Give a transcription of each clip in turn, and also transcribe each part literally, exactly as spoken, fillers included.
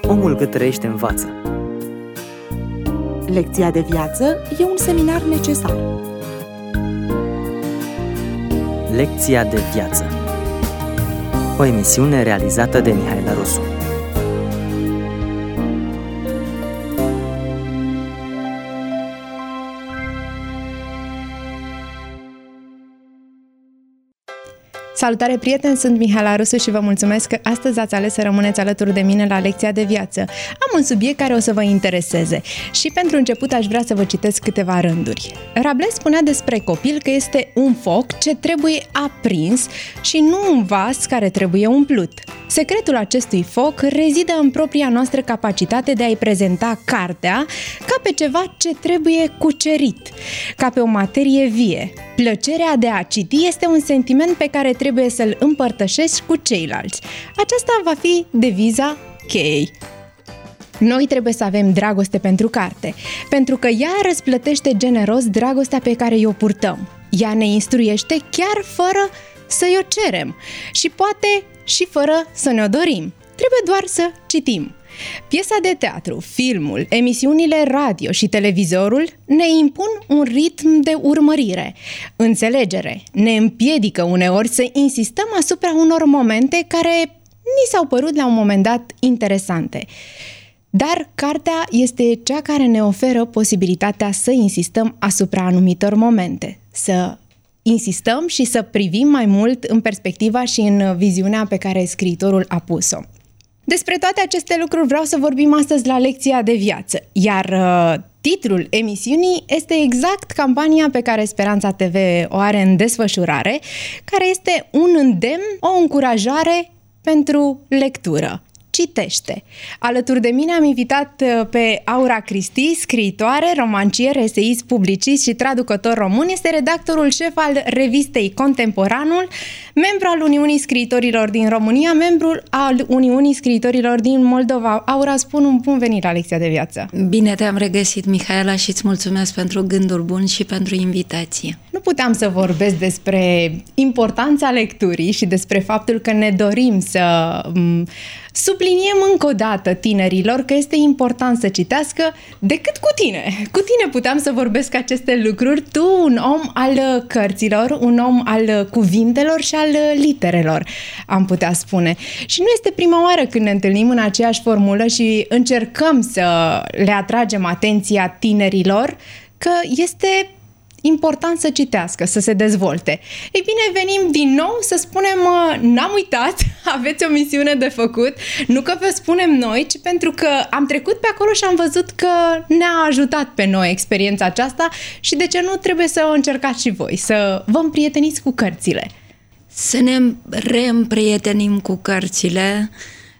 Omul cât trăiește învață. Lecția de viață e un seminar necesar. Lecția de viață. O emisiune realizată de Mihaela Rusu. Salutare, prieteni! Sunt Mihaela Rusu și vă mulțumesc că astăzi ați ales să rămâneți alături de mine la Lecția de viață. Am un subiect care o să vă intereseze și pentru început aș vrea să vă citesc câteva rânduri. Rabelais spunea despre copil că este un foc ce trebuie aprins și nu un vas care trebuie umplut. Secretul acestui foc rezidă în propria noastră capacitate de a-i prezenta cartea ca pe ceva ce trebuie cucerit, ca pe o materie vie. Plăcerea de a citi este un sentiment pe care trebuie să-l împărtășești cu ceilalți. Aceasta va fi deviza cheii. Noi trebuie să avem dragoste pentru carte, pentru că ea răsplătește generos dragostea pe care o purtăm. Ea ne instruiește chiar fără să-i o cerem și poate și fără să ne-o dorim. Trebuie doar să citim. Piesa de teatru, filmul, emisiunile radio și televizorul ne impun un ritm de urmărire. Înțelegere ne împiedică uneori să insistăm asupra unor momente care ni s-au părut la un moment dat interesante. Dar cartea este cea care ne oferă posibilitatea să insistăm asupra anumitor momente, să insistăm și să privim mai mult în perspectiva și în viziunea pe care scriitorul a pus-o. Despre toate aceste lucruri vreau să vorbim astăzi la Lecția de viață, iar uh, titlul emisiunii este exact campania pe care Speranța T V o are în desfășurare, care este un îndemn, o încurajare pentru lectură. Citește! Alături de mine am invitat pe Aura Cristi, scriitoare, romancier, eseist, publicist și traducător român. Este redactorul șef al revistei Contemporanul, membru al Uniunii Scriitorilor din România, membru al Uniunii Scriitorilor din Moldova. Aura, spun un bun venit la Lecția de viață! Bine te-am regăsit, Mihaela, și îți mulțumesc pentru gândul bun și pentru invitație. Nu puteam să vorbesc despre importanța lecturii și despre faptul că ne dorim să subliniem încă o dată tinerilor că este important să citească decât cu tine. Cu tine puteam să vorbesc aceste lucruri, tu, un om al cărților, un om al cuvintelor și al literelor, am putea spune. Și nu este prima oară când ne întâlnim în aceeași formulă și încercăm să le atragem atenția tinerilor că este important să citească, să se dezvolte. Ei bine, venim din nou să spunem, n-am uitat, aveți o misiune de făcut, nu că vă spunem noi, ci pentru că am trecut pe acolo și am văzut că ne-a ajutat pe noi experiența aceasta și de ce nu trebuie să o încercați și voi, să vă împrieteniți cu cărțile. Să ne reîmprietenim cu cărțile,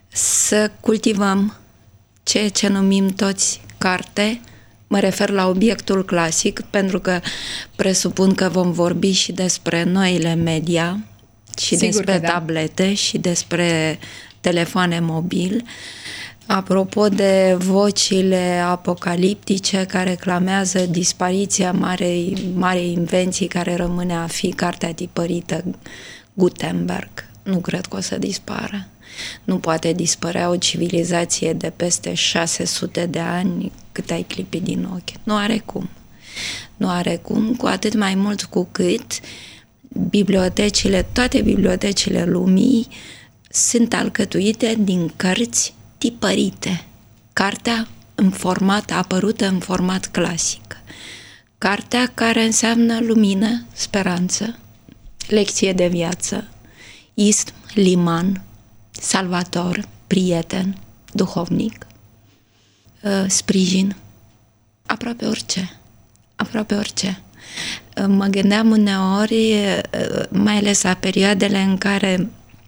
să cultivăm ceea ce numim toți carte. Mă refer la obiectul clasic, pentru că presupun că vom vorbi și despre noile media, și Sigur despre tablete, da. și despre telefoane mobil. Apropo de vocile apocaliptice care clamează dispariția marei, marei invenții care rămâne a fi cartea tipărită Gutenberg, nu cred că o să dispară. Nu poate dispărea o civilizație de peste șase sute de ani cât ai clipi din ochi. Nu are cum. Nu are cum, cu atât mai mult cu cât bibliotecile, toate bibliotecile lumii sunt alcătuite din cărți tipărite. Cartea în format, apărută în format clasic. Cartea care înseamnă lumină, speranță, lecție de viață, ism, liman, salvator, prieten, duhovnic, sprijin, aproape orice, aproape orice. Mă gândeam uneori, mai ales la perioadele în care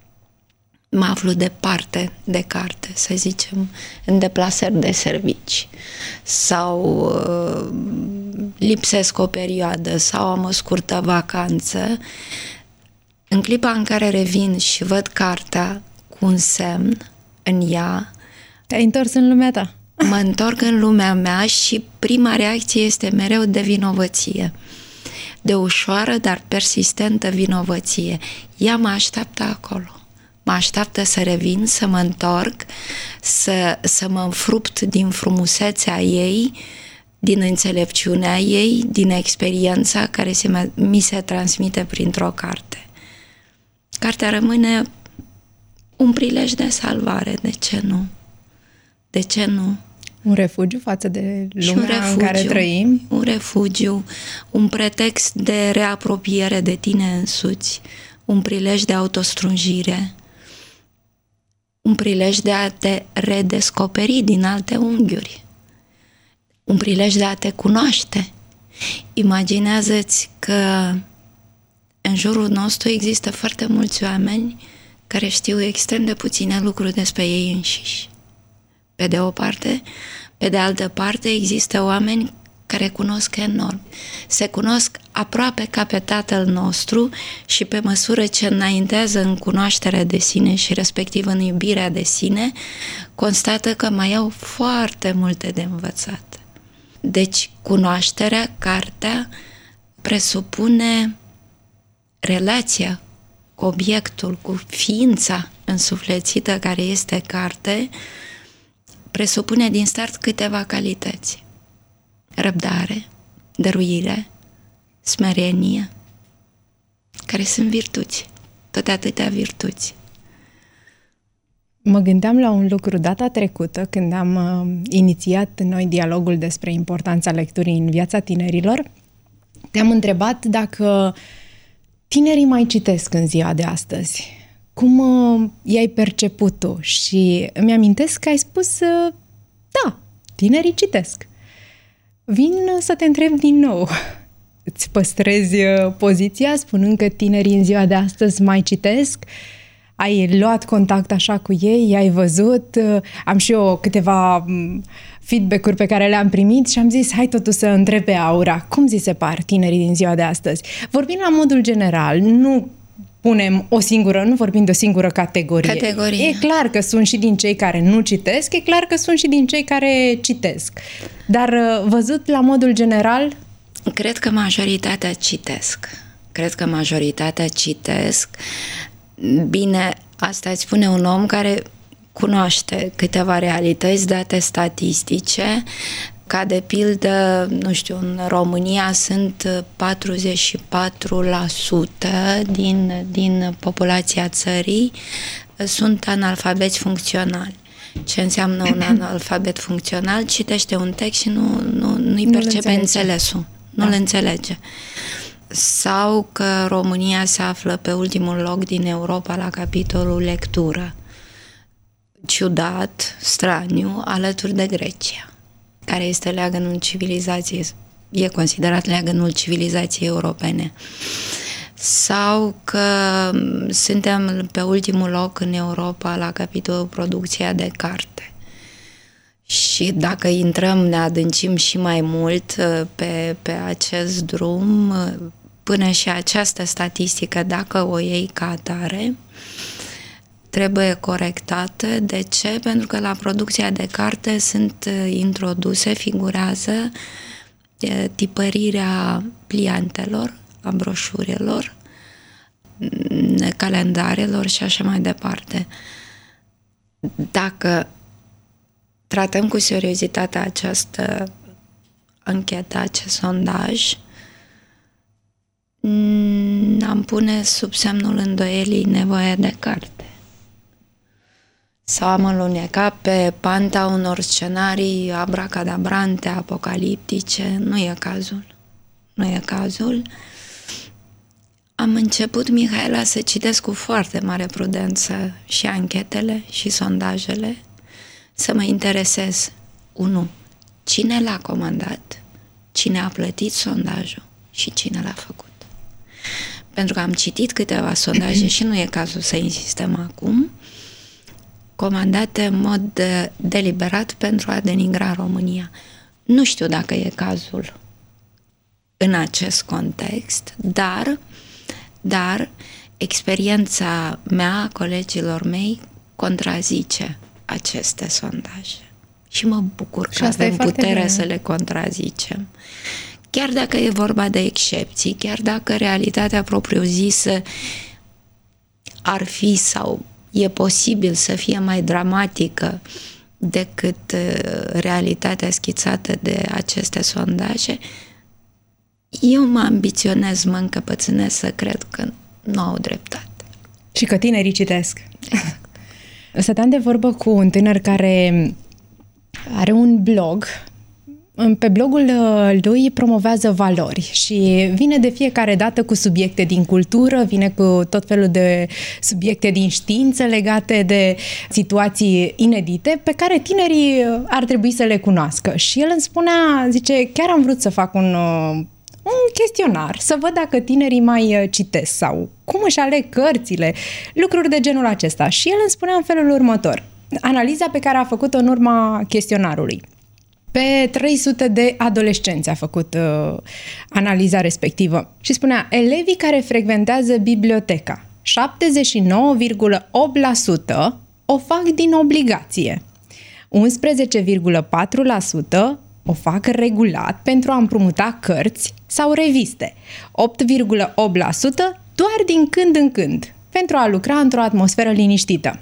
mă aflu departe de carte, să zicem, în deplasări de servici sau lipsesc o perioadă sau am o scurtă vacanță. În clipa în care revin și văd cartea cu un semn în ea, te-ai întors în lumea ta. Mă întorc în lumea mea și prima reacție este mereu de vinovăție. De ușoară, dar persistentă vinovăție. Ea mă așteaptă acolo. mă așteaptă să revin, să mă întorc, să, să mă înfrupt din frumusețea ei, din înțelepciunea ei, din experiența care se, mi se transmite printr-o carte. Cartea rămâne un prilej de salvare, de ce nu? De ce nu? Un refugiu față de lumea refugiu, în care trăim? Un refugiu, un pretext de reapropiere de tine însuți, un prilej de autostrunjire, un prilej de a te redescoperi din alte unghiuri, un prilej de a te cunoaște. Imaginează-ți că în jurul nostru există foarte mulți oameni care știu extrem de puține lucruri despre ei înșiși. Pe de o parte, pe de altă parte există oameni care cunosc enorm. Se cunosc aproape ca pe Tatăl nostru și pe măsură ce înaintează în cunoașterea de sine și respectiv în iubirea de sine, constată că mai au foarte multe de învățat. Deci, cunoașterea, cartea, presupune relația cu obiectul, cu ființa însuflețită care este carte, presupune din start câteva calități. Răbdare, dăruire, smerenie, care sunt virtuți, tot atâtea virtuți. Mă gândeam la un lucru data trecută, când am uh, inițiat noi dialogul despre importanța lecturii în viața tinerilor. Te-am întrebat dacă tinerii mai citesc în ziua de astăzi. Cum uh, i-ai perceput tu? Și îmi amintesc că ai spus uh, da, tinerii citesc. Vin să te întreb din nou. Îți păstrezi uh, poziția spunând că tinerii în ziua de astăzi mai citesc? Ai luat contact așa cu ei, i-ai văzut, am și eu câteva feedback-uri pe care le-am primit și am zis, hai totuși să întreb pe Aura, cum zi se par tinerii din ziua de astăzi? Vorbim la modul general, nu punem o singură, nu vorbim de o singură categorie. Categorie. E clar că sunt și din cei care nu citesc, e clar că sunt și din cei care citesc. Dar văzut la modul general? Cred că majoritatea citesc. Cred că majoritatea citesc. Bine, asta îți spune un om care cunoaște câteva realități, date statistice, ca de pildă, nu știu, în România sunt patruzeci și patru la sută din, din populația țării sunt analfabeți funcționali. Ce înseamnă un analfabet funcțional? Citește un text și nu, nu, nu-i percepe înțelesul, nu-l da. înțelege. Sau că România se află pe ultimul loc din Europa la capitolul lectură. Ciudat, straniu, alături de Grecia, care este leagănul civilizației, e considerat leagănul civilizației europene. Sau că suntem pe ultimul loc în Europa la capitolul producția de carte. Și dacă intrăm, ne adâncim și mai mult pe, pe acest drum, până și această statistică, dacă o iei ca atare, trebuie corectată. De ce? Pentru că la producția de carte sunt introduse, figurează tipărirea pliantelor, a broșurilor, calendarelor și așa mai departe. Dacă tratăm cu seriozitate această anchetă, acest sondaj, am pune sub semnul îndoielii nevoia de carte. Sau am aluneca pe panta unor scenarii abracadabrante, apocaliptice. Nu e cazul. Nu e cazul. Am început, Mihaela, să citesc cu foarte mare prudență și anchetele și sondajele, să mă interesez, unu, cine l-a comandat, cine a plătit sondajul și cine l-a făcut. Pentru că am citit câteva sondaje și nu e cazul să insistăm acum, comandate în mod de, deliberat pentru a denigra România. Nu știu dacă e cazul în acest context, dar, dar experiența mea, a colegilor mei, contrazice aceste sondaje. Și mă bucur că avem puterea să le contrazicem. Chiar dacă e vorba de excepții, chiar dacă realitatea propriu-zisă ar fi sau e posibil să fie mai dramatică decât realitatea schițată de aceste sondaje, eu mă ambiționez, mă încăpățânez să cred că nu au dreptate. Și că tinerii citesc. Exact. Stăteam de vorbă cu un tânăr care are un blog. Pe blogul lui promovează valori și vine de fiecare dată cu subiecte din cultură, vine cu tot felul de subiecte din știință legate de situații inedite pe care tinerii ar trebui să le cunoască. Și el îmi spunea, zice, chiar am vrut să fac un, un chestionar, să văd dacă tinerii mai citesc sau cum își aleg cărțile, lucruri de genul acesta. Și el îmi spunea în felul următor, analiza pe care a făcut-o în urma chestionarului. Pe trei sute de adolescenți a făcut uh, analiza respectivă și spunea, elevii care frecventează biblioteca, șaptezeci și nouă virgulă opt la sută o fac din obligație, unsprezece virgulă patru la sută o fac regulat pentru a împrumuta cărți sau reviste, opt virgulă opt la sută doar din când în când, pentru a lucra într-o atmosferă liniștită.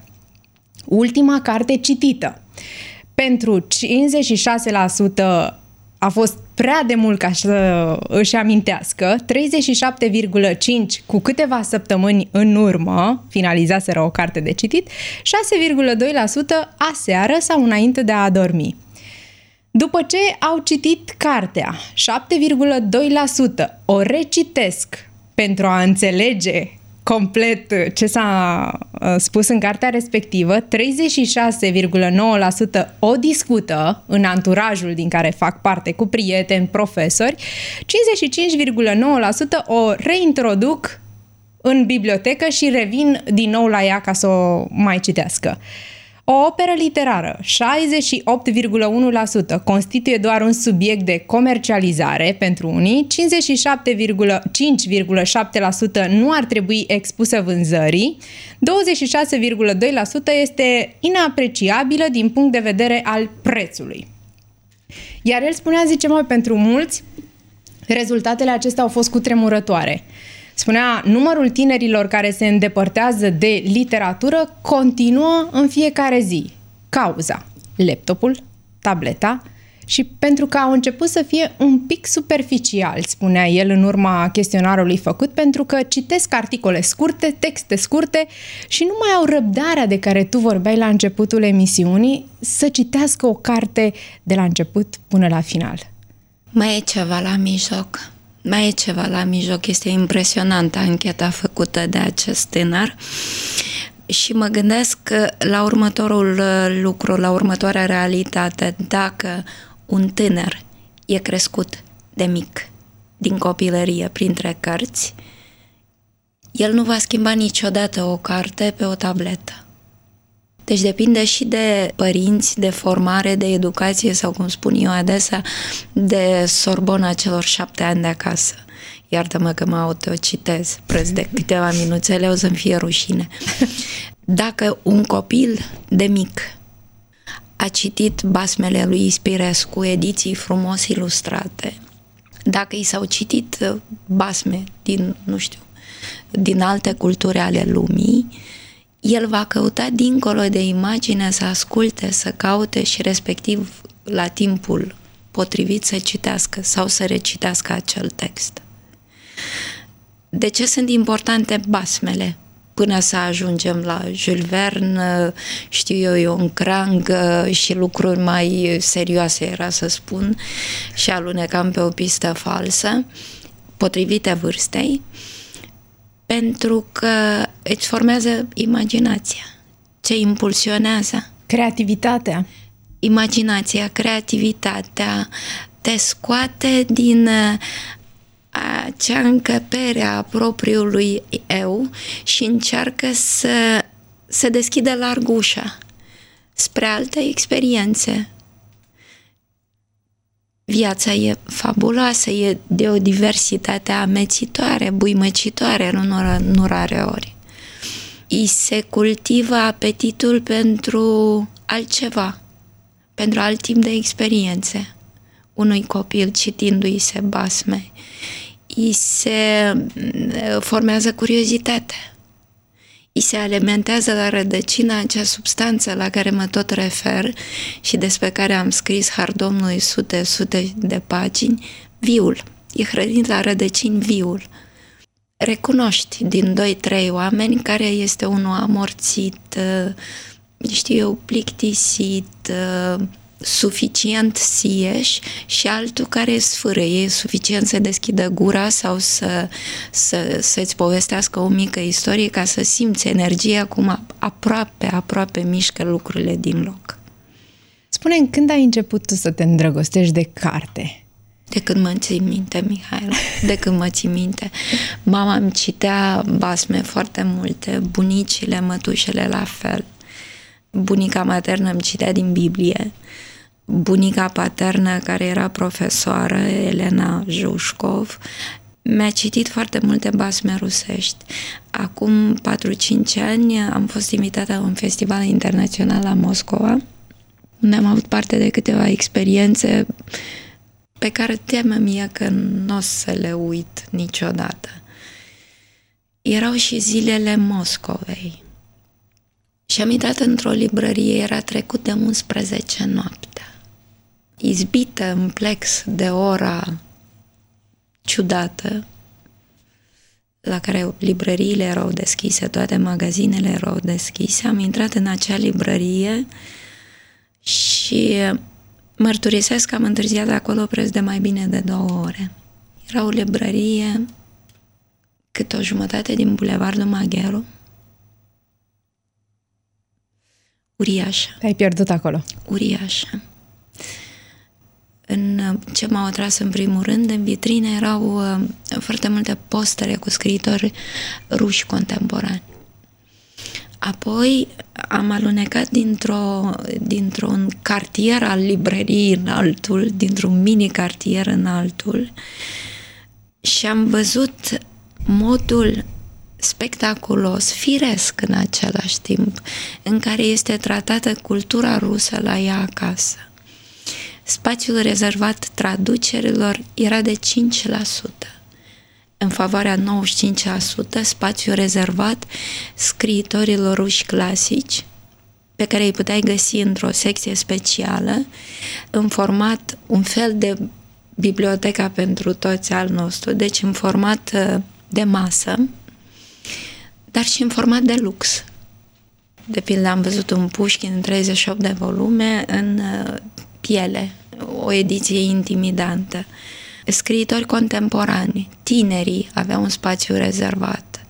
Ultima carte citită. Pentru cincizeci și șase la sută a fost prea de mult ca să își amintească, treizeci și șapte virgulă cinci la sută cu câteva săptămâni în urmă finalizaseră o carte de citit, șase virgulă doi la sută aseară sau înainte de a adormi. După ce au citit cartea, șapte virgulă doi la sută o recitesc pentru a înțelege complet ce s-a spus în cartea respectivă, treizeci și șase virgulă nouă la sută o discută în anturajul din care fac parte cu prieteni, profesori, cincizeci și cinci virgulă nouă la sută o reintroduc în bibliotecă și revin din nou la ea ca să o mai citească. O operă literară, șaizeci și opt virgulă unu la sută, constituie doar un subiect de comercializare pentru unii, cincizeci și cinci virgulă șapte la sută nu ar trebui expusă vânzării, douăzeci și șase virgulă doi la sută este inapreciabilă din punct de vedere al prețului. Iar el spunea, zice, mă, pentru mulți, rezultatele acestea au fost cutremurătoare. Spunea, numărul tinerilor care se îndepărtează de literatură continuă în fiecare zi. Cauza, laptopul, tableta și pentru că au început să fie un pic superficiali, spunea el în urma chestionarului făcut, pentru că citesc articole scurte, texte scurte și nu mai au răbdarea de care tu vorbeai la începutul emisiunii să citească o carte de la început până la final. Mai e ceva la mijloc. Mai e ceva la mijloc, este impresionantă ancheta făcută de acest tânăr și mă gândesc că la următorul lucru, la următoarea realitate, dacă un tânăr e crescut de mic, din copilărie, printre cărți, el nu va schimba niciodată o carte pe o tabletă. Deci depinde și de părinți, de formare, de educație sau, cum spun eu adesea, de Sorbona celor șapte ani de acasă. Iartă-mă că mă autocitez, preț de câteva minuțele o să-mi fie rușine. Dacă un copil de mic a citit basmele lui Ispirescu, ediții frumos ilustrate, dacă i s-au citit basme din, nu știu, din alte culturi ale lumii, el va căuta dincolo de imagine să asculte, să caute și respectiv la timpul potrivit să citească sau să recitească acel text. De ce sunt importante basmele? Până să ajungem la Jules Verne, știu eu, Ion Crang și lucruri mai serioase, era să spun, și alunecam pe o pistă falsă, potrivite vârstei, pentru că îți formează imaginația. Ce impulsionează? Creativitatea. Imaginația, creativitatea te scoate din acea încăpere a propriului eu și încearcă să, să deschidă larg ușa spre alte experiențe. Viața e fabuloasă, e de o diversitate amețitoare, buimăcitoare, nu, nu rare ori. I se cultivă apetitul pentru altceva, pentru alt timp de experiențe. Unui copil citindu-i se basme, i se formează curiozitatea, îi se alimentează la rădăcină acea substanță la care mă tot refer și despre care am scris har Domnului sute, sute de pagini, viul. E hrănit la rădăcini viul. Recunoști din doi, trei oameni care este unul amorțit, știu eu, plictisit, suficient sieș și altul care sfârâie, e suficient să deschidă gura sau să, să, să-ți povestească o mică istorie ca să simți energia cum aproape, aproape mișcă lucrurile din loc. Spune-mi, când ai început tu să te îndrăgostești de carte? De când mă țin minte, Mihaela, de când mă țin minte. Mama îmi citea basme foarte multe, bunicile, mătușele la fel. Bunica maternă îmi citea din Biblie. Bunica paternă, care era profesoară, Elena Jușcov, mi-a citit foarte multe basme rusești. Acum patru-cinci ani am fost invitată la un festival internațional la Moscova, unde am avut parte de câteva experiențe pe care teamă mie că nu o să le uit niciodată. Erau și zilele Moscovei. Și am intrat într-o librărie, era trecut de unsprezece noaptea. Izbită în plex de ora ciudată, la care librăriile erau deschise, toate magazinele erau deschise, am intrat în acea librărie și mărturisesc că am întârziat acolo preț de mai bine de două ore. Era o librărie cât o jumătate din Bulevardul Magheru, uriașă. Te-ai pierdut acolo. Uriașă. În ce m-au atras în primul rând, în vitrine erau uh, foarte multe postere cu scriitori ruși contemporani. Apoi am alunecat dintr-o, dintr-un cartier al librăriei în altul, dintr-un mini-cartier în altul și am văzut modul spectaculos, firesc în același timp, în care este tratată cultura rusă la ea acasă. Spațiul rezervat traducerilor era de cinci la sută. În favoarea nouăzeci și cinci la sută spațiu rezervat scriitorilor ruși clasici, pe care îi puteai găsi într-o secție specială, în format, un fel de biblioteca pentru toți al nostru, deci în format de masă, dar și în format de lux. De pildă am văzut un Pușkin în treizeci și opt de volume în piele, o ediție intimidantă. Scriitori contemporani, tinerii aveau un spațiu rezervat.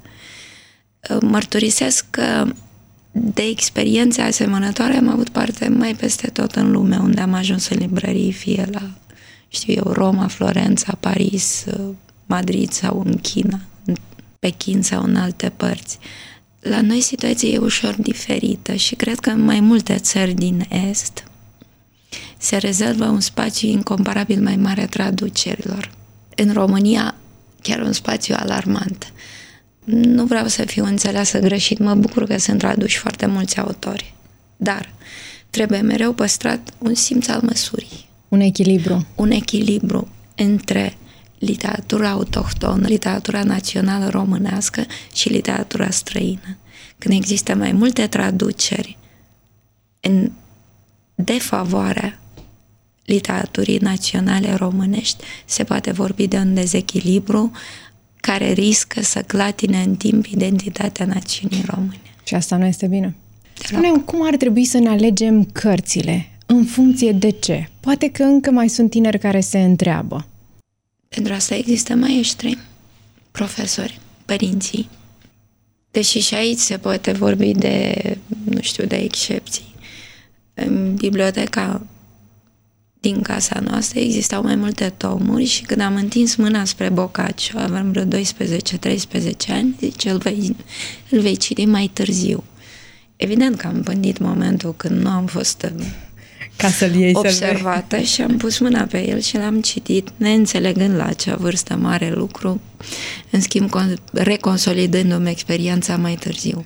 Mărturisesc că de experiențe asemănătoare am avut parte mai peste tot în lume, unde am ajuns în librării, fie la, știu eu, Roma, Florența, Paris, Madrid sau în China, în Pekin sau în alte părți. La noi situația e ușor diferită și cred că în mai multe țări din Est se rezervă un spațiu incomparabil mai mare traducerilor. În România, chiar un spațiu alarmant. Nu vreau să fiu înțeleasă greșit, mă bucur că sunt traduși foarte mulți autori, dar trebuie mereu păstrat un simț al măsurii. Un echilibru. Un echilibru între literatura autohtonă, literatura națională românească și literatura străină. Când există mai multe traduceri în defavoarea literaturii naționale românești, se poate vorbi de un dezechilibru care riscă să clatine în timp identitatea națiunii române. Și asta nu este bine. Spune-mi, cum ar trebui să ne alegem cărțile? În funcție de ce? Poate că încă mai sunt tineri care se întreabă. Pentru asta există maestri, profesori, părinții. Deși și aici se poate vorbi de, nu știu, de excepții. În biblioteca din casa noastră existau mai multe tomuri și când am întins mâna spre Boccaccio, aveam vreo doisprezece treisprezece ani, zice, îl vei, îl vei citi mai târziu. Evident că am pândit momentul când nu am fost ca să-l iei observată să și am pus mâna pe el și l-am citit, neînțelegând la acea vârstă mare lucru, în schimb reconsolidându-mi experiența mai târziu.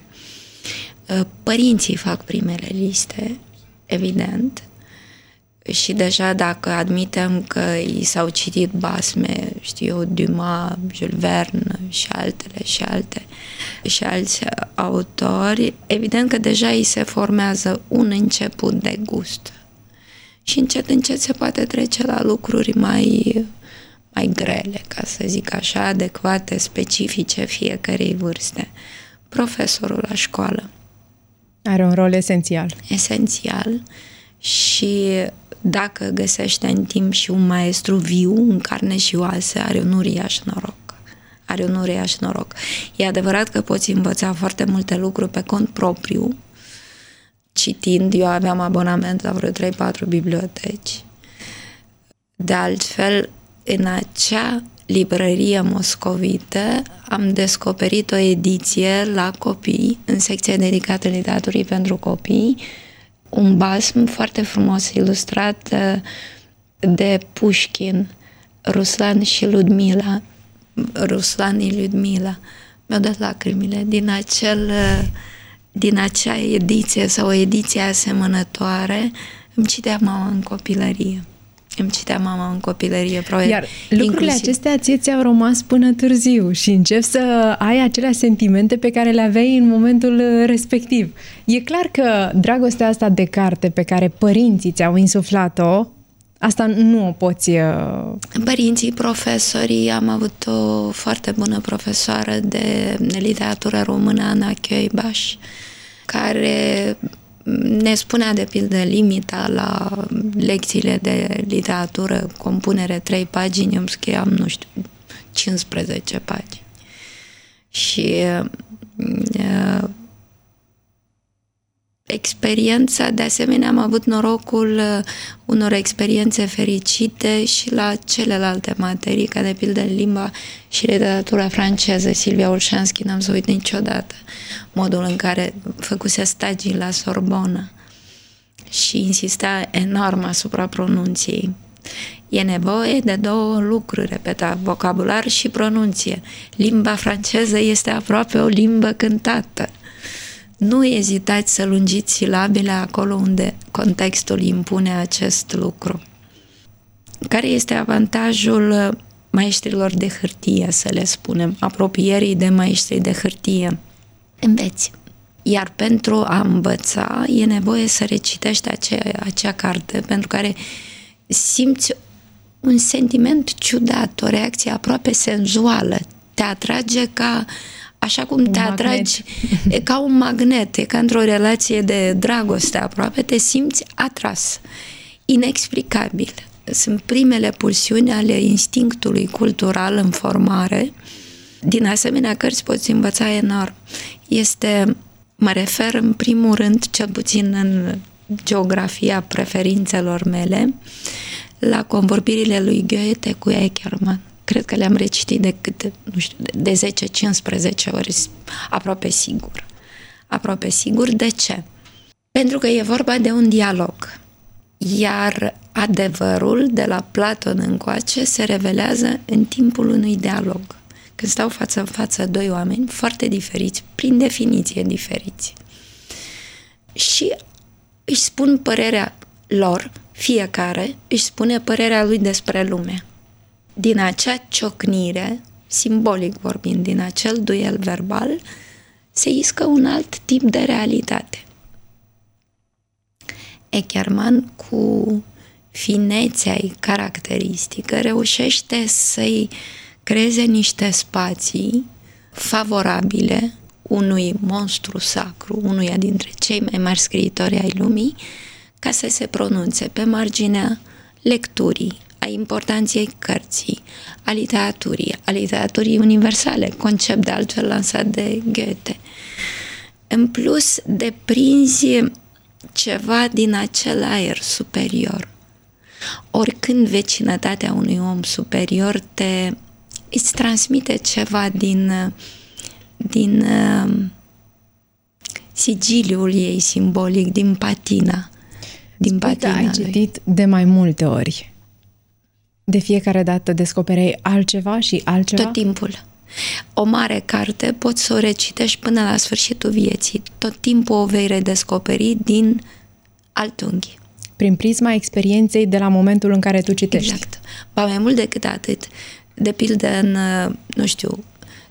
Părinții fac primele liste, evident, și deja dacă admitem că i s-au citit basme, știu eu, Dumas, Jules Verne și altele și alte, și alți autori, evident că deja îi se formează un început de gust. Și încet, încet se poate trece la lucruri mai, mai grele, ca să zic așa, adecvate, specifice fiecărei vârste. Profesorul la școală are un rol esențial. Esențial. Și dacă găsește în timp și un maestru viu, în carne și oase, are un uriaș noroc. Are un uriaș noroc. E adevărat că poți învăța foarte multe lucruri pe cont propriu, citind. Eu aveam abonament la vreo trei patru biblioteci. De altfel, în acea librărie moscovită am descoperit o ediție la copii, în secția dedicată literaturii pentru copii, un basm foarte frumos ilustrat de Pușkin, Ruslan și Ludmila. Ruslan și Ludmila. Mi-au dat lacrimile din acel, din acea ediție sau o ediție asemănătoare. Îmi citea mama în copilărie. Îmi citea mama în copilărie. Probabil, Iar lucrurile inclusiv... acestea ție ți-au rămas până târziu și începi să ai acele sentimente pe care le aveai în momentul respectiv. E clar că dragostea asta de carte pe care părinții ți-au insuflat-o, asta nu o poți... Părinții, profesorii, am avut o foarte bună profesoară de literatură română, Ana Chioibaș, care ne spunea de pildă limita la lecțiile de literatură, compunere trei pagini, îmi scriam, nu știu, cincisprezece pagini. Și uh, experiența, de asemenea, am avut norocul uh, unor experiențe fericite și la celelalte materii, ca de pildă limba și literatura franceză. Silvia Olșanski, n-am să uit niciodată modul în care făcuse stagii la Sorbonă și insista enorm asupra pronunției. E nevoie de două lucruri, repeta, vocabular și pronunție. Limba franceză este aproape o limbă cântată. Nu ezitați să lungiți silabile acolo unde contextul impune acest lucru. Care este avantajul maestrilor de hârtie, să le spunem, apropierii de maestrii de hârtie? Înveți. Iar pentru a învăța e nevoie să recitești acea, acea carte pentru care simți un sentiment ciudat, o reacție aproape senzuală. Te atrage ca, așa cum un te magnet. atragi, e ca un magnet, e ca într-o relație de dragoste aproape, te simți atras, inexplicabil. Sunt primele pulsiuni ale instinctului cultural în formare. Din asemenea cărți poți învăța enorm. Este, mă refer în primul rând, cel puțin în geografia preferințelor mele, la convorbirile lui Goethe cu Eckermann. Cred că le-am recitit de câte, nu știu, de zece cincisprezece ori, aproape sigur. Aproape sigur. De ce? Pentru că e vorba de un dialog. Iar adevărul de la Platon încoace se revelează în timpul unui dialog. Când stau față în față doi oameni foarte diferiți, prin definiție diferiți, și își spun părerea lor, fiecare își spune părerea lui despre lume. Din acea ciocnire, simbolic vorbind, din acel duel verbal, se iscă un alt tip de realitate. Eckermann, cu finețea ei caracteristică, reușește să-i creeze niște spații favorabile unui monstru sacru, unuia dintre cei mai mari scriitori ai lumii, ca să se pronunțe pe marginea lecturii, a importanței cărții, a literaturii, a literaturii universale, concept de altfel lansat de Goethe. În plus, deprinzi ceva din acel aer superior. Oricând vecinătatea unui om superior te îți transmite ceva din, din uh, sigiliul ei simbolic, din patina. Din patina ai lui. citit de mai multe ori. De fiecare dată descopereai altceva și altceva? Tot timpul. O mare carte poți să o recitești până la sfârșitul vieții. Tot timpul o vei redescoperi din alt unghi. Prin prisma experienței de la momentul în care tu citești. Exact. Ba mai mult decât atât. De pildă în, nu știu,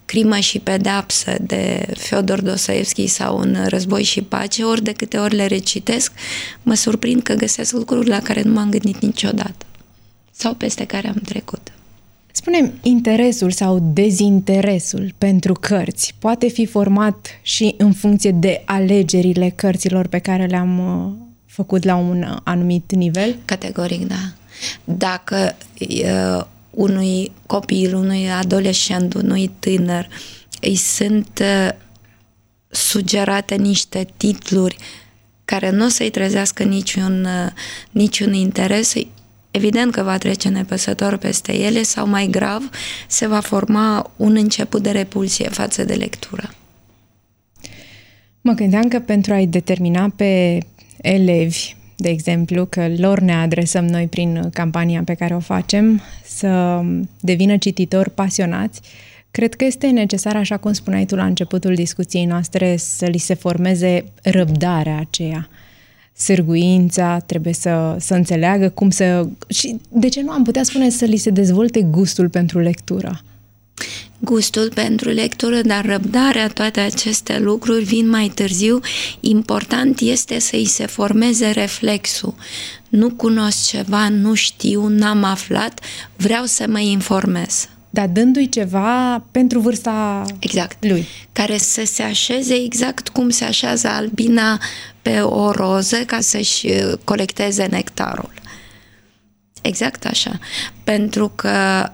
Crimă și pedeapsă de Fyodor Dostoevski sau în Război și pace, ori de câte ori le recitesc, mă surprind că găsesc lucruri la care nu m-am gândit niciodată sau peste care am trecut. Spune-mi, interesul sau dezinteresul pentru cărți poate fi format și în funcție de alegerile cărților pe care le-am uh, făcut la un anumit nivel? Categoric, da. Dacă uh, unui copil, unui adolescent, unui tânăr îi sunt uh, sugerate niște titluri care nu o să-i trezească niciun, uh, niciun interes, evident că va trece nepăsător peste ele sau, mai grav, se va forma un început de repulsie față de lectură. Mă gândeam că pentru a-i determina pe elevi, de exemplu, că lor ne adresăm noi prin campania pe care o facem, să devină cititori pasionați, cred că este necesar, așa cum spuneai tu la începutul discuției noastre, să li se formeze răbdarea aceea. Sârguința, trebuie să, să înțeleagă cum să... Și de ce nu am putea spune să li se dezvolte gustul pentru lectură? Gustul pentru lectură, dar răbdarea, toate aceste lucruri vin mai târziu. Important este să îi se formeze reflexul. Nu cunosc ceva, nu știu, n-am aflat, vreau să mă informez. Dar dându-i ceva pentru vârsta exact. lui. Care să se așeze exact cum se așează albina pe o roză ca să-și colecteze nectarul. Exact așa. Pentru că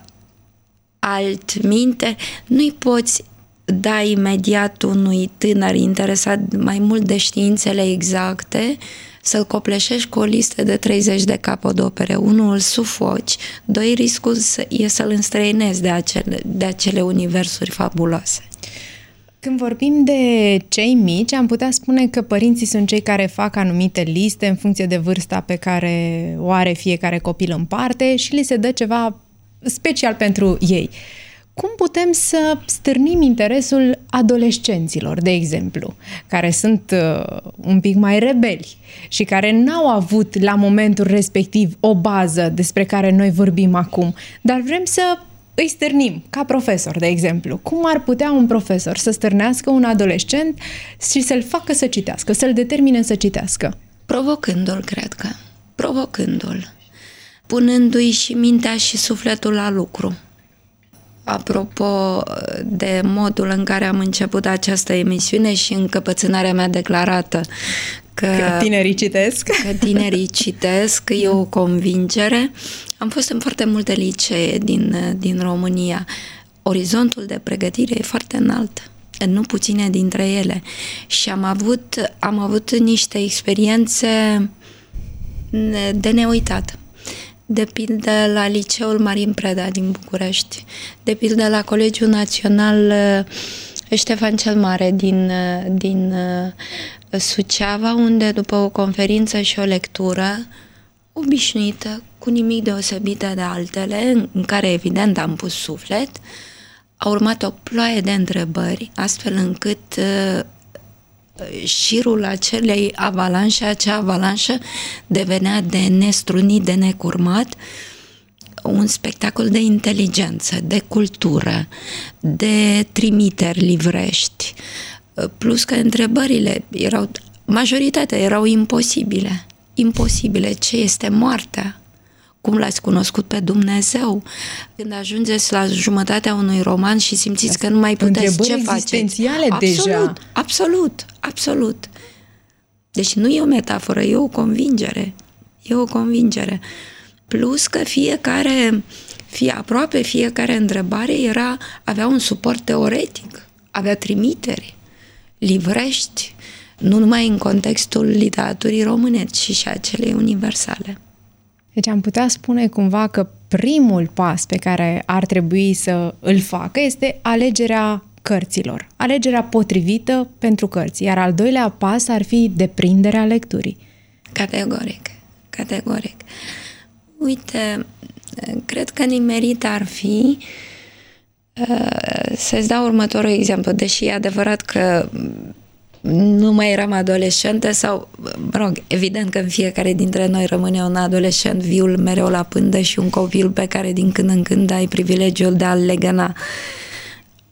altminte nu-i poți da imediat unui tânăr interesat mai mult de științele exacte să-l copleșești cu o listă de treizeci de capodopere. Unul, îl sufoci, doi, riscul e să-l înstrăinezi de acele, de acele universuri fabuloase. Când vorbim de cei mici, am putea spune că părinții sunt cei care fac anumite liste în funcție de vârsta pe care o are fiecare copil în parte și li se dă ceva special pentru ei. Cum putem să stârnim interesul adolescenților, de exemplu, care sunt uh, un pic mai rebeli și care n-au avut la momentul respectiv o bază despre care noi vorbim acum, dar vrem să îi stârnim, ca profesor, de exemplu. Cum ar putea un profesor să stârnească un adolescent și să-l facă să citească, să-l determine să citească? Provocându-l, cred că. Provocându-l. Punându-i și mintea și sufletul la lucru. Apropo de modul în care am început această emisiune și încăpățânarea mea declarată că, că tinerii citesc, că tinerii citesc, e o convingere. Am fost în foarte multe licee din, din România. Orizontul de pregătire e foarte înalt, în nu puține dintre ele. Și am avut, am avut niște experiențe de neuitat. De pildă la Liceul Marin Preda din București, de pildă la Colegiul Național Ștefan cel Mare din, din Suceava, unde după o conferință și o lectură obișnuită, cu nimic deosebit de altele, în care evident am pus suflet, a urmat o ploaie de întrebări, astfel încât șirul acelei avalanșe, acea avalanșă devenea de nestrunit, de necurmat, un spectacol de inteligență, de cultură, de trimiteri livrești, plus că întrebările erau, majoritatea erau imposibile. Imposibile. Ce este moartea? Cum l-ați cunoscut pe Dumnezeu? Când ajungeți la jumătatea unui roman și simțiți că nu mai puteți, ce faceți? Absolut, deja. absolut, absolut. Deci nu e o metaforă, e o convingere. E o convingere. Plus că fiecare, fie aproape fiecare întrebare era, avea un suport teoretic, avea trimiteri, livrești, nu numai în contextul literaturii române, ci și a celei universale. Deci am putea spune cumva că primul pas pe care ar trebui să îl facă este alegerea cărților, alegerea potrivită pentru cărți, iar al doilea pas ar fi deprinderea lecturii. Categoric, categoric. Uite, cred că nimerit ar fi uh, să-ți dau următorul exemplu, deși e adevărat că nu mai eram adolescentă sau, mă rog, evident că în fiecare dintre noi rămâne un adolescent viul mereu la pândă și un copil pe care din când în când ai privilegiul de a-l legăna.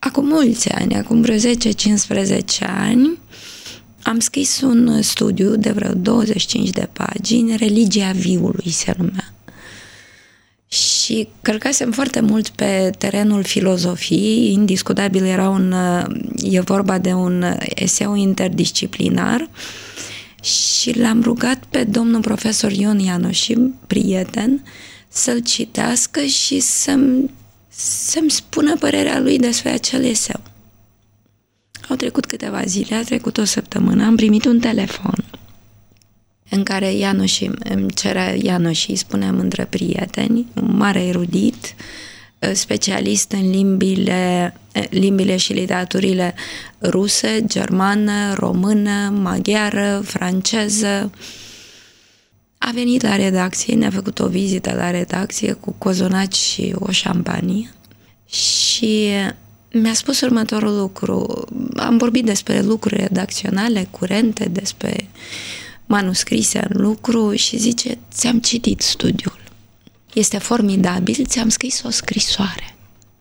acum mulți ani, acum vreo zece cincisprezece ani, am scris un studiu de vreo douăzeci și cinci de pagini, Religia viului se numea. Și călcasem foarte mult pe terenul filozofiei, indiscutabil era un, e vorba de un eseu interdisciplinar și l-am rugat pe domnul profesor Ion Ianoși, prieten, să-l citească și să-mi, să-mi spună părerea lui despre acel eseu. Au trecut câteva zile, a trecut o săptămână, am primit un telefon în care Ianoși, îmi cerea Ianoși, spuneam între prieteni, un mare erudit, specialist în limbile, limbile și literaturile ruse, germană, română, maghiară, franceză. A venit la redacție, ne-a făcut o vizită la redacție cu cozonaci și o șampanie și mi-a spus următorul lucru. Am vorbit despre lucruri redacționale curente, despre manuscrise în lucru și zice, ți-am citit studiul. Este formidabil, ți-am scris o scrisoare.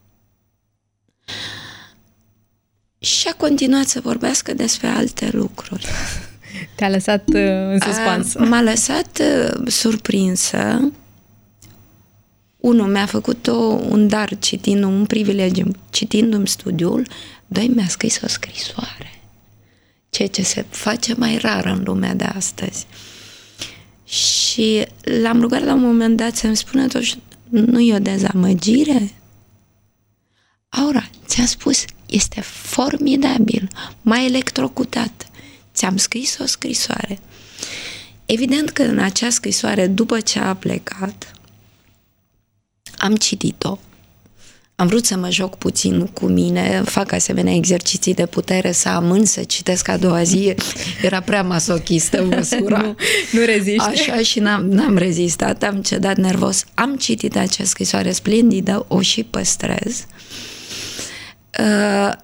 Și a continuat să vorbească despre alte lucruri. Te-a lăsat uh, în suspans. A, m-a lăsat uh, surprinsă. Unul, mi-a făcut o, un dar citind un privilegiu, citindu-mi studiul. Doi, mi-a scris o scrisoare. Ceea ce se face mai rar în lumea de astăzi. Și l-am rugat la un moment dat să-mi spună totuși, nu e o dezamăgire? Aura, ți-am spus, este formidabil, m-a electrocutat. Ți-am scris o scrisoare. Evident că în acea scrisoare, după ce a plecat, am citit-o. Am vrut să mă joc puțin cu mine, fac asemenea exerciții de putere, să amân, să citesc a doua zi. Era prea masochistă măsura. nu, nu reziști. Așa și n-am, n-am rezistat, am cedat nervos. Am citit acea scrisoare splendidă, o și păstrez, uh,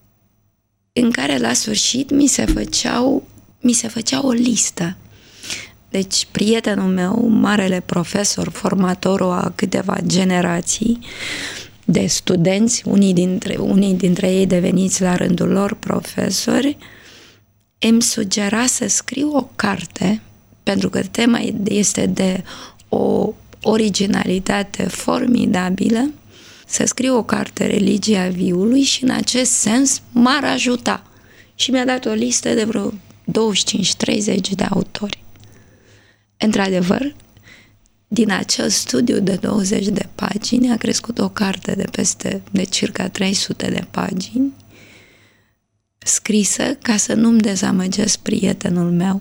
în care la sfârșit mi se făceau, mi se făcea o listă. Deci prietenul meu, marele profesor, formatorul a câteva generații de studenți, unii dintre, unii dintre ei deveniți la rândul lor profesori, îmi sugera să scriu o carte, pentru că tema este de o originalitate formidabilă, să scriu o carte, Religia viului, și în acest sens m-ar ajuta. Și mi-a dat o listă de vreo douăzeci și cinci treizeci de autori. Într-adevăr, din acel studiu de douăzeci de pagini a crescut o carte de peste, de circa trei sute de pagini, scrisă ca să nu-mi dezamăgesc prietenul meu.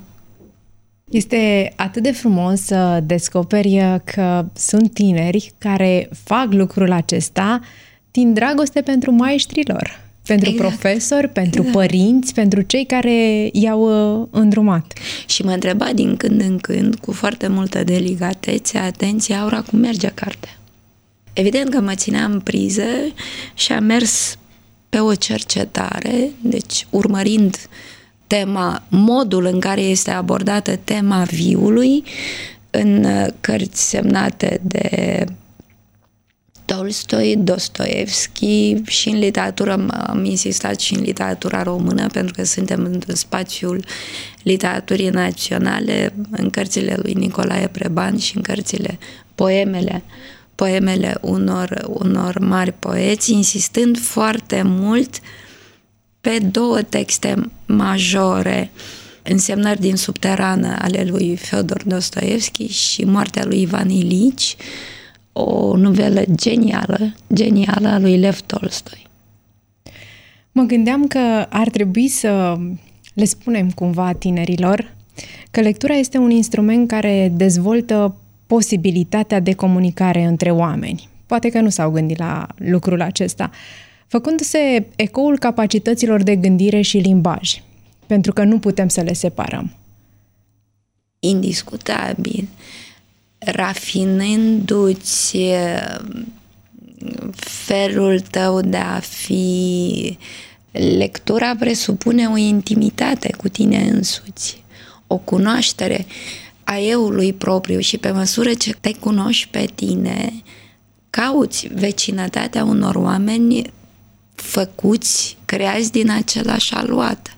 Este atât de frumos să descoperi că sunt tineri care fac lucrul acesta din dragoste pentru maestrii lor, pentru exact. profesori, pentru exact. părinți, pentru cei care i-au îndrumat. Și mă întreba din când în când, cu foarte multă delicatețe, atenție, Aura, cum merge cartea? Evident că mă ținea în priză și am mers pe o cercetare, deci urmărind tema, modul în care este abordată tema viului în cărți semnate de Tolstoi, Dostoevski și în literatură, am insistat și în literatura română, pentru că suntem în spațiul literaturii naționale, în cărțile lui Nicolae Preban și în cărțile, poemele, poemele unor, unor mari poeți, insistând foarte mult pe două texte majore, Însemnări din subterană ale lui Fyodor Dostoevski și Moartea lui Ivan Ilici, o novelă genială, genială a lui Lev Tolstoi. Mă gândeam că ar trebui să le spunem cumva tinerilor că lectura este un instrument care dezvoltă posibilitatea de comunicare între oameni. Poate că nu s-au gândit la lucrul acesta, făcându-se ecoul capacităților de gândire și limbaj, pentru că nu putem să le separăm. Indiscutabil. Rafinându-ți felul tău de a fi, lectura presupune o intimitate cu tine însuți, o cunoaștere a eului propriu și pe măsură ce te cunoști pe tine, cauți vecinătatea unor oameni făcuți, creați din același aluat.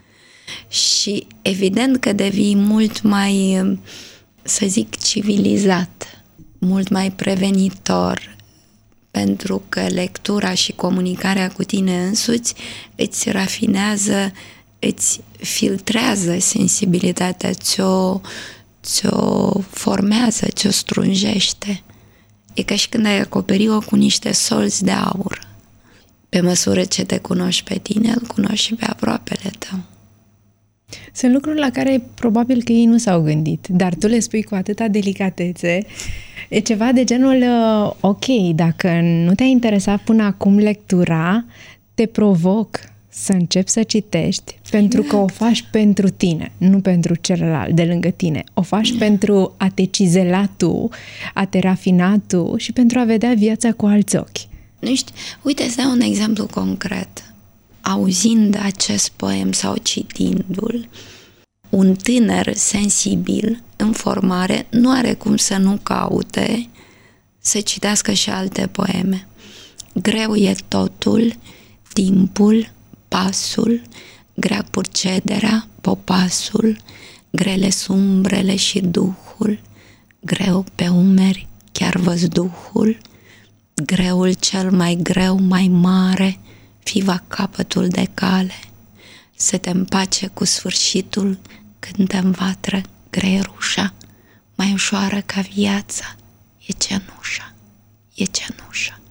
Și evident că devii mult mai, să zic, civilizat, mult mai prevenitor, pentru că lectura și comunicarea cu tine însuți îți rafinează, îți filtrează sensibilitatea, ți-o, ți-o formează, ți-o strunjește. E ca și când ai acoperi-o cu niște solți de aur. Pe măsură ce te cunoști pe tine, îl cunoști și pe aproapele tău. Sunt lucruri la care probabil că ei nu s-au gândit, dar tu le spui cu atâta delicatețe. E ceva de genul, ok, dacă nu te-a interesat până acum lectura, te provoc să începi să citești, pentru că o faci pentru tine, nu pentru celălalt de lângă tine. O faci pentru a te cizela tu, a te rafina tu și pentru a vedea viața cu alți ochi. Nu știu, uite, să dau un exemplu concret. Auzind acest poem sau citindu-l, un tânăr sensibil în formare nu are cum să nu caute să citească și alte poeme. Greu e totul, timpul, pasul, grea purcederea, popasul, grele sumbrele și duhul, greu pe umeri, chiar văzduhul, greul cel mai greu, mai mare, fiva capătul de cale, să te împace cu sfârșitul când te învatră greierușa, mai ușoară ca viața, e cenușa, e cenușa.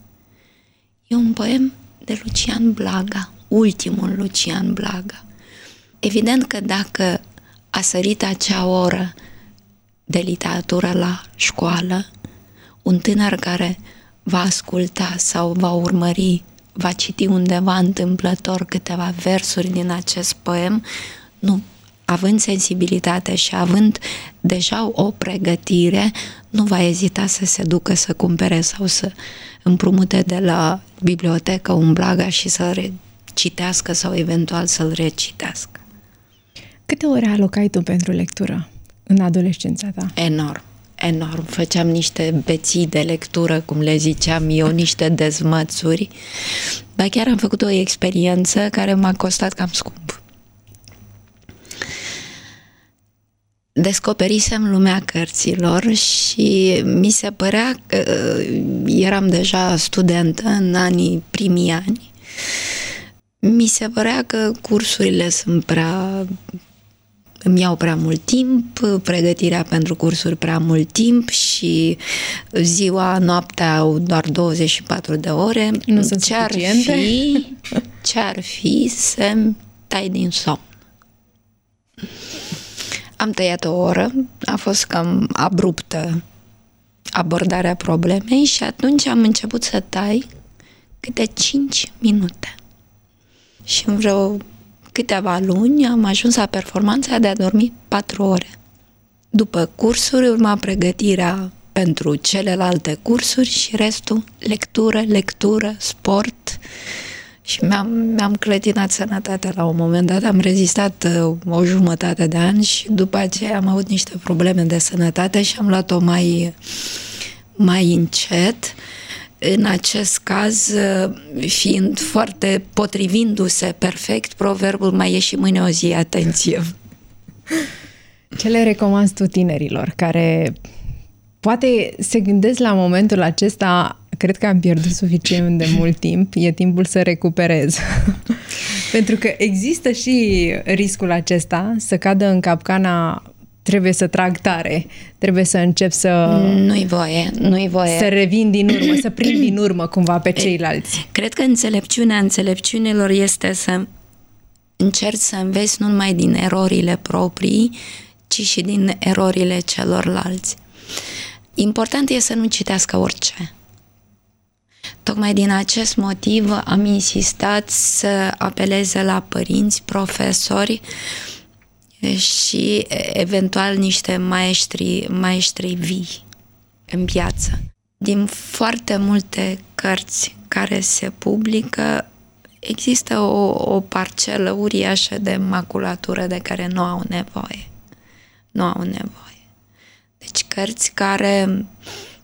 E un poem de Lucian Blaga, ultimul Lucian Blaga. Evident că dacă a sărit acea oră de literatură la școală, un tânăr care va asculta sau va urmări, va citi undeva întâmplător câteva versuri din acest poem, nu, având sensibilitate și având deja o pregătire, nu va ezita să se ducă să cumpere sau să împrumute de la bibliotecă un Blaga și să citească sau eventual să-l recitească. Câte ore alocai tu pentru lectură în adolescența ta? Enorm. Enorm. Făceam niște beții de lectură, cum le ziceam eu, niște dezmățuri. Dar chiar am făcut o experiență care m-a costat cam scump. Descoperisem lumea cărților și mi se părea că eram deja studentă în anii primii ani. Mi se părea că cursurile sunt prea... îmi iau prea mult timp, pregătirea pentru cursuri prea mult timp și ziua, noaptea au doar douăzeci și patru de ore. Nu sunt ce-ar suficiente? fi, ce-ar fi să-mi tai din somn. Am tăiat o oră, a fost cam abruptă abordarea problemei și atunci am început să tai câte cinci minute. Și în vreo câteva luni am ajuns la performanța de a dormi patru ore. După cursuri urma pregătirea pentru celelalte cursuri și restul lectură, lectură, sport și mi-am, mi-am clătinat sănătatea la un moment dat. Am rezistat uh, o jumătate de ani și după aceea am avut niște probleme de sănătate și am luat-o mai, mai încet. În acest caz, fiind foarte potrivindu-se perfect, proverbul mai e și mâine o zi, atenție. Ce le recomand tu tinerilor care poate se gândesc la momentul acesta, cred că am pierdut suficient de mult timp, e timpul să recuperez. Pentru că există și riscul acesta să cadă în capcana trebuie să trag tare, trebuie să încep să... Nu-i voie, nu-i voie. Să revin din urmă, să prind din urmă cumva pe ceilalți. Cred că înțelepciunea înțelepciunilor este să încerci să înveți nu numai din erorile proprii, ci și din erorile celorlalți. Important e să nu citească orice. Tocmai din acest motiv am insistat să apeleze la părinți, profesori și eventual niște maestri, maestri vii în viață. Din foarte multe cărți care se publică, există o, o parcelă uriașă de maculatură de care nu au nevoie. Nu au nevoie. Deci cărți care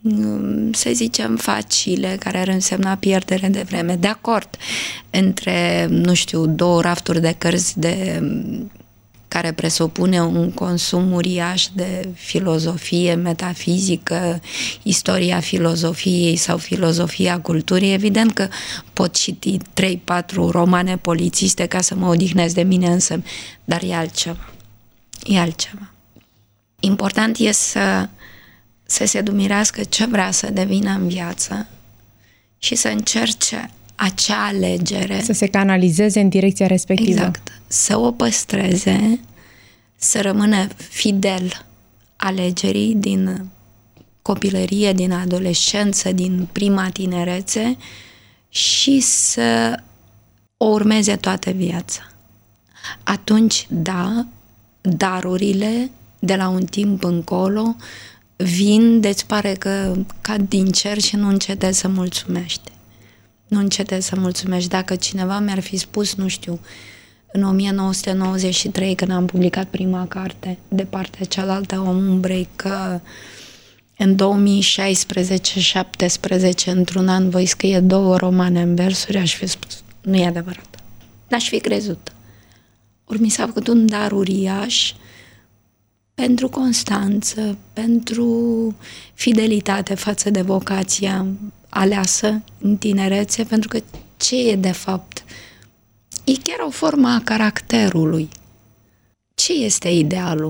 să zicem, facile, care ar însemna pierdere de vreme. De acord, între, nu știu, două rafturi de cărți de, care presupune un consum uriaș de filozofie, metafizică, istoria filozofiei sau filozofia culturii, evident că pot citi trei patru romane polițiste ca să mă odihnesc de mine însă, dar e altceva. E altceva. Important e să să se dumirească ce vrea să devină în viață și să încerce acea alegere. Să se canalizeze în direcția respectivă. Exact. Să o păstreze, să rămână fidel alegerii din copilărie, din adolescență, din prima tinerețe și să o urmeze toată viața. Atunci, da, darurile de la un timp încolo vin, deci pare că cad din cer și nu încetezi să mulțumești. Nu încetezi să mulțumești. Dacă cineva mi-ar fi spus, nu știu, în o mie nouă sute nouăzeci și trei, când am publicat prima carte, de partea cealaltă a umbrei, că în două mii șaisprezece șaptesprezece, într-un an, voi scrie două romane în versuri, aș fi spus, nu e adevărat. N-aș fi crezut. Ori mi s-a făcut un dar uriaș pentru constanță, pentru fidelitate față de vocația aleasă în tinerețe, pentru că ce e de fapt? E chiar o formă a caracterului. Ce este idealul?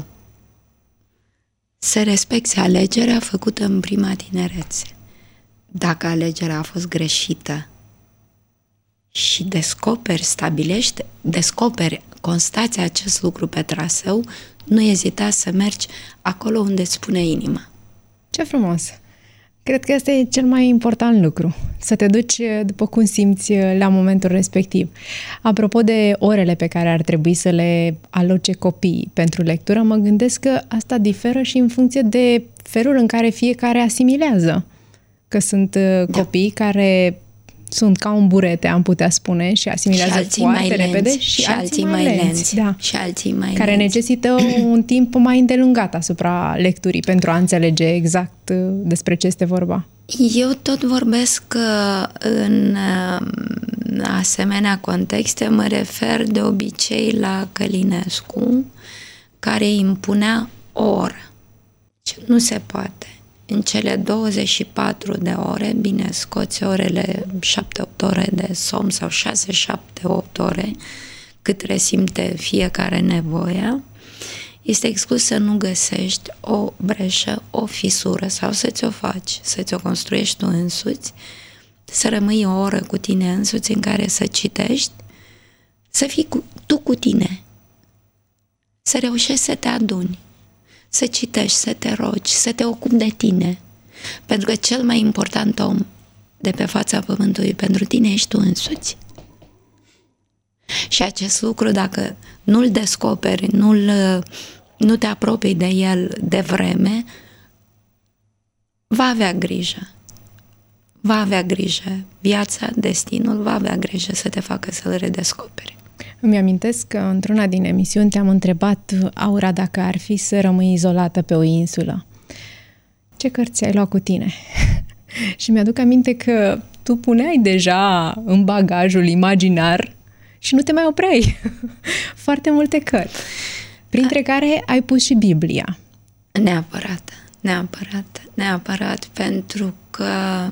Să respecti alegerea făcută în prima tinerețe. Dacă alegerea a fost greșită și descoperi, stabilești, descoperi, constați acest lucru pe traseu, nu ezita să mergi acolo unde îți spune inima. Ce frumos! Cred că ăsta e cel mai important lucru, să te duci după cum simți la momentul respectiv. Apropo de orele pe care ar trebui să le aloce copiii pentru lectură, mă gândesc că asta diferă și în funcție de felul în care fiecare asimilează. Că sunt da. copii care sunt ca un burete, am putea spune, și asimilează și foarte mai repede lenți, și, și alții, alții mai lenți. lenți da. Și alții mai care lenți. necesită un timp mai îndelungat asupra lecturii pentru a înțelege exact despre ce este vorba. Eu tot vorbesc că în asemenea contexte mă refer de obicei la Călinescu, care impunea o oră. Nu se poate. În cele douăzeci și patru de ore, bine, scoți orele șapte opt ore de somn sau șase șapte opt ore, cât resimte fiecare nevoia, este exclus să nu găsești o breșă, o fisură sau să ți-o faci, să ți-o construiești tu însuți, să rămâi o oră cu tine însuți în care să citești, să fii cu, tu cu tine, să reușești să te aduni, să citești, să te rogi, să te ocupi de tine. Pentru că cel mai important om de pe fața pământului pentru tine ești tu însuți. Și acest lucru, dacă nu-l descoperi, nu-l, nu te apropii de el de vreme, va avea grijă. Va avea grijă. Viața, destinul va avea grijă să te facă să-l redescoperi. Îmi amintesc că într-una din emisiuni te-am întrebat, Aura, dacă ar fi să rămâi izolată pe o insulă. Ce cărți ai luat cu tine? Și mi-aduc aminte că tu puneai deja în bagajul imaginar și nu te mai opreai. Foarte multe cărți. Printre care ai pus și Biblia. Neapărat, neapărat, neapărat, pentru că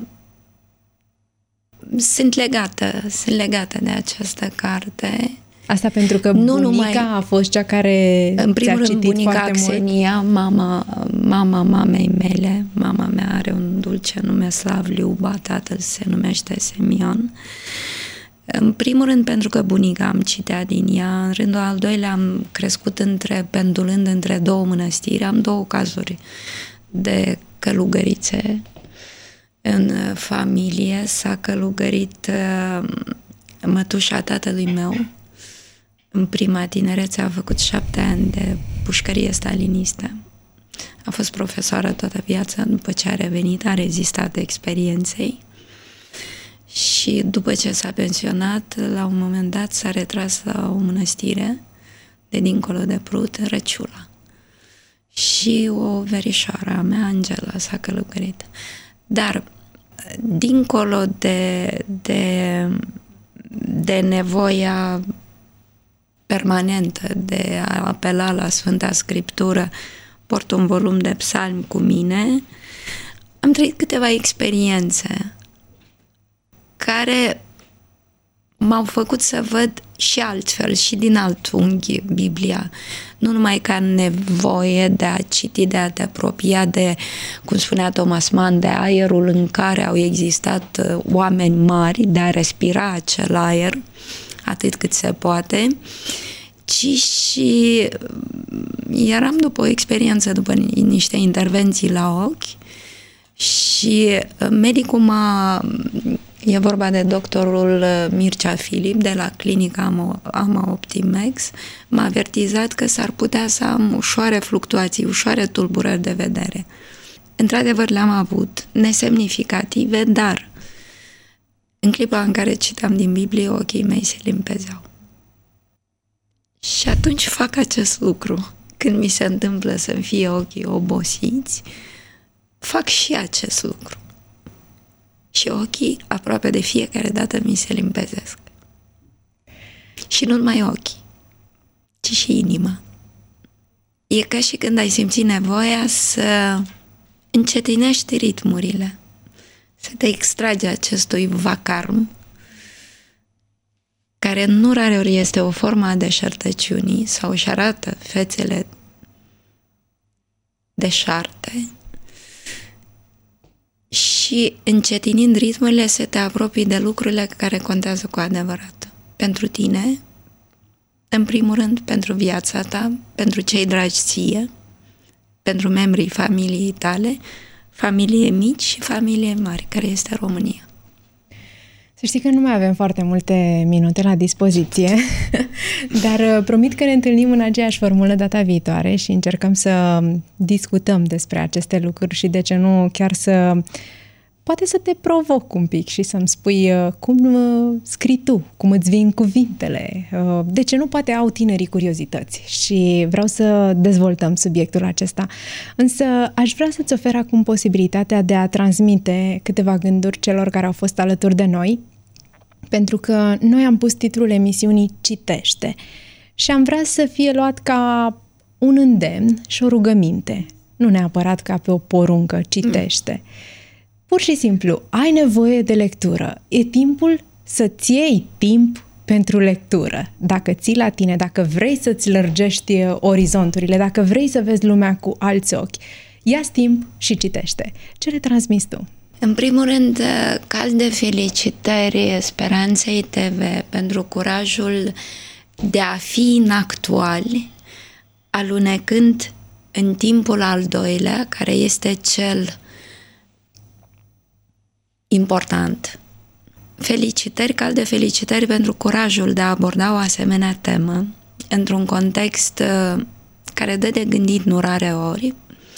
sunt legată, sunt legată de această carte. Asta pentru că nu bunica numai, a fost cea care în primul ți-a rând, citit bunica foarte Xenia, mult. mama, mama mamei mele. Mama mea are un dulce nume Slavliuba, tatăl se numește Semion. În primul rând pentru că bunica am citea din ea, în rândul al doilea am crescut între, pendulând între două mănăstiri, am două cazuri de călugărițe în familie. S-a călugărit mătușa tatălui meu. În prima tinerețe a făcut șapte ani de pușcărie stalinistă. A fost profesoară toată viața, după ce a revenit, a rezistat experienței și după ce s-a pensionat, la un moment dat s-a retras la o mănăstire de dincolo de Prut, Răciula. Și o verișoară a mea, Angela, s-a călugărit. Dar dincolo de, de, de nevoia permanentă de a apela la Sfânta Scriptură, port un volum de psalmi cu mine, am trăit câteva experiențe care m-au făcut să văd și altfel, și din alt unghi Biblia. Nu numai ca nevoie de a citi, de a te apropia de, cum spunea Thomas Mann, de aerul în care au existat oameni mari, de a respira acel aer, atât cât se poate, ci și eram după o experiență, după niște intervenții la ochi și medicul m-a... E vorba de doctorul Mircea Filip de la clinica Ama Optimex. M-a avertizat că s-ar putea să am ușoare fluctuații, ușoare tulburări de vedere. Într-adevăr le-am avut, nesemnificative, dar în clipa în care citam din Biblie, ochii mei se limpezeau. Și atunci fac acest lucru. Când mi se întâmplă să-mi fie ochii obosiți, fac și acest lucru. Și ochii, aproape de fiecare dată, mi se limpezesc. Și nu numai ochii, ci și inima. E ca și când ai simțit nevoia să încetinești ritmurile, să te extragi acestui vacarm, care nu rareori este o formă a deșertăciunii sau își arată fețele deșarte, și încetinind ritmurile să te apropii de lucrurile care contează cu adevărat. Pentru tine, în primul rând, pentru viața ta, pentru cei dragi ție, pentru membrii familiei tale, familie mici și familie mari, care este România. Să știi că nu mai avem foarte multe minute la dispoziție, dar promit că ne întâlnim în aceeași formulă data viitoare și încercăm să discutăm despre aceste lucruri și, de ce nu, chiar să... poate să te provoc un pic și să-mi spui cum scrii tu, cum îți vin cuvintele, de ce nu, poate au tinerii curiozități și vreau să dezvoltăm subiectul acesta. Însă aș vrea să-ți ofer acum posibilitatea de a transmite câteva gânduri celor care au fost alături de noi, pentru că noi am pus titlul emisiunii Citește și am vrea să fie luat ca un îndemn și o rugăminte, nu neapărat ca pe o poruncă, citește. Mm. Pur și simplu, ai nevoie de lectură. E timpul să-ți iei timp pentru lectură. Dacă ții la tine, dacă vrei să-ți lărgești orizonturile, dacă vrei să vezi lumea cu alți ochi, ia-ți timp și citește. Ce le transmiți tu? În primul rând, calde felicitări Speranței T V pentru curajul de a fi inactuali, alunecând în timpul al doilea, care este cel important. Felicitări, calde felicitări pentru curajul de a aborda o asemenea temă într-un context care dă de gândit nu rare ori.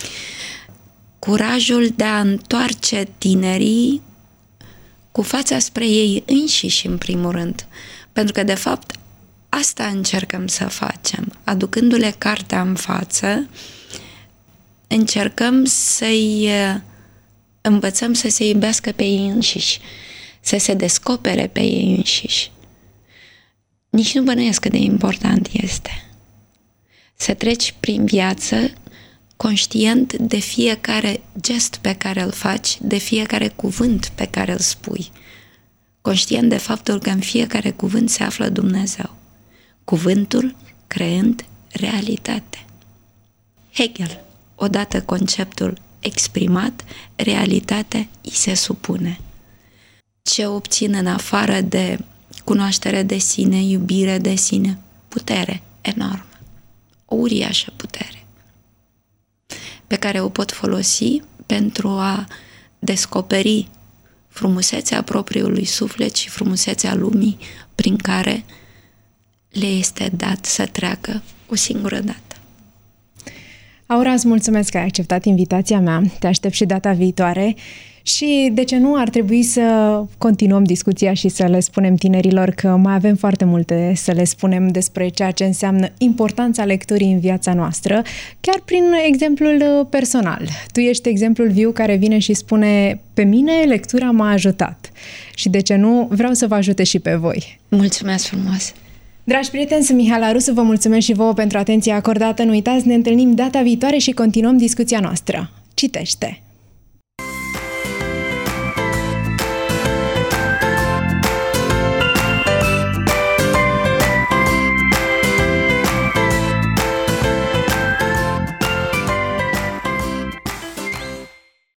Curajul de a întoarce tinerii cu fața spre ei înșiși, în primul rând. Pentru că, de fapt, asta încercăm să facem. Aducându-le cartea în față, încercăm să-i învățăm să se iubească pe ei înșiși, să se descopere pe ei înșiși. Nici nu bănuiesc cât de important este să treci prin viață conștient de fiecare gest pe care îl faci, de fiecare cuvânt pe care îl spui, conștient de faptul că în fiecare cuvânt se află Dumnezeu, cuvântul creând realitate. Hegel, odată conceptul exprimat, realitatea îi se supune. Ce obțin în afară de cunoaștere de sine, iubire de sine? Putere enormă, o uriașă putere, pe care o pot folosi pentru a descoperi frumusețea propriului suflet și frumusețea lumii prin care le este dat să treacă o singură dată. Aura, îți mulțumesc că ai acceptat invitația mea. Te aștept și data viitoare. Și, de ce nu, ar trebui să continuăm discuția și să le spunem tinerilor că mai avem foarte multe să le spunem despre ceea ce înseamnă importanța lecturii în viața noastră, chiar prin exemplul personal. Tu ești exemplul viu care vine și spune: pe mine lectura m-a ajutat. Și, de ce nu, vreau să vă ajute și pe voi. Mulțumesc frumos! Dragi prieteni, sunt Mihaela Rusu, vă mulțumesc și vouă pentru atenția acordată. Nu uitați, ne întâlnim data viitoare și continuăm discuția noastră. Citește!